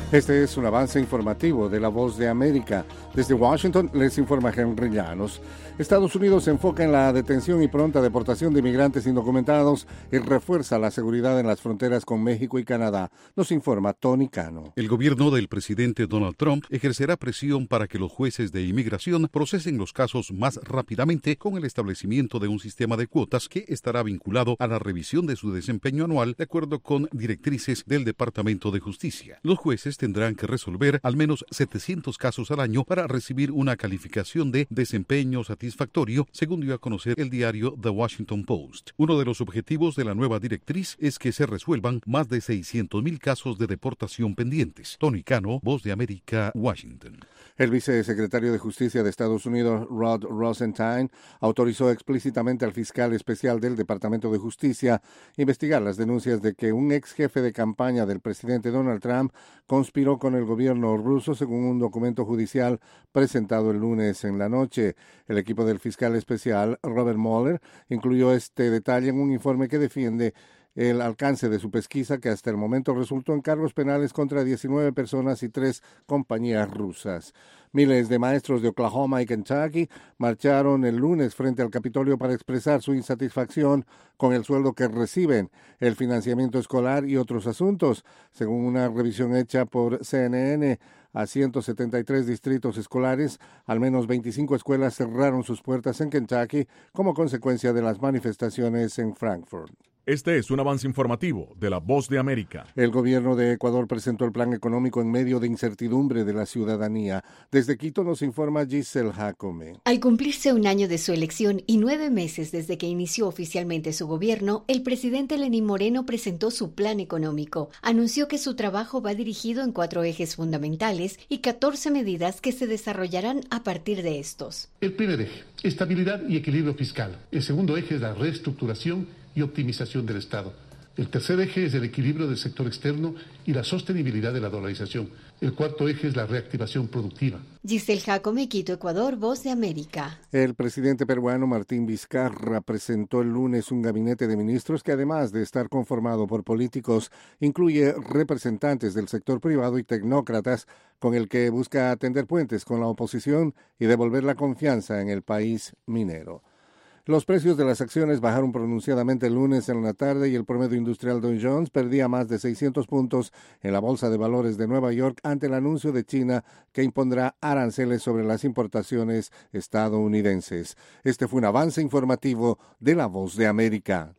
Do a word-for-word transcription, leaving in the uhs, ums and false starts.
Este es un avance informativo de La Voz de América. Desde Washington les informa Henry Llanos. Estados Unidos se enfoca en la detención y pronta deportación de inmigrantes indocumentados y refuerza la seguridad en las fronteras con México y Canadá. Nos informa Tony Cano. El gobierno del presidente Donald Trump ejercerá presión para que los jueces de inmigración procesen los casos más rápidamente con el establecimiento de un sistema de cuotas que estará vinculado a la revisión de su desempeño anual de acuerdo con directrices del Departamento de Justicia. Los jueces tendrán que resolver al menos setecientos casos al año para recibir una calificación de desempeño satisfactorio, según dio a conocer el diario The Washington Post. Uno de los objetivos de la nueva directriz es que se resuelvan más de seiscientos mil casos de deportación pendientes. Tony Cano, Voz de América, Washington. El vicesecretario de Justicia de Estados Unidos, Rod Rosenstein, autorizó explícitamente al fiscal especial del Departamento de Justicia investigar las denuncias de que un ex jefe de campaña del presidente Donald Trump conspiró con el gobierno ruso, según un documento judicial presentado el lunes en la noche. El equipo del fiscal especial, Robert Mueller, incluyó este detalle en un informe que defiende el alcance de su pesquisa, que hasta el momento resultó en cargos penales contra diecinueve personas y tres compañías rusas. Miles de maestros de Oklahoma y Kentucky marcharon el lunes frente al Capitolio para expresar su insatisfacción con el sueldo que reciben, el financiamiento escolar y otros asuntos. Según una revisión hecha por C N N, a ciento setenta y tres distritos escolares, al menos veinticinco escuelas cerraron sus puertas en Kentucky como consecuencia de las manifestaciones en Frankfurt. Este es un avance informativo de La Voz de América. El gobierno de Ecuador presentó el plan económico en medio de incertidumbre de la ciudadanía. Desde Quito nos informa Giselle Jacome. Al cumplirse un año de su elección y nueve meses desde que inició oficialmente su gobierno, el presidente Lenín Moreno presentó su plan económico. Anunció que su trabajo va dirigido en cuatro ejes fundamentales y catorce medidas que se desarrollarán a partir de estos. El primer eje, estabilidad y equilibrio fiscal. El segundo eje es la reestructuración y optimización del Estado. El tercer eje es el equilibrio del sector externo y la sostenibilidad de la dolarización. El cuarto eje es la reactivación productiva. Giselle Jacome, Quito, Ecuador, Voz de América. El presidente peruano Martín Vizcarra presentó el lunes un gabinete de ministros que, además de estar conformado por políticos, incluye representantes del sector privado y tecnócratas, con el que busca tender puentes con la oposición y devolver la confianza en el país minero. Los precios de las acciones bajaron pronunciadamente el lunes en la tarde y el promedio industrial Dow Jones perdía más de seiscientos puntos en la Bolsa de Valores de Nueva York ante el anuncio de China que impondrá aranceles sobre las importaciones estadounidenses. Este fue un avance informativo de La Voz de América.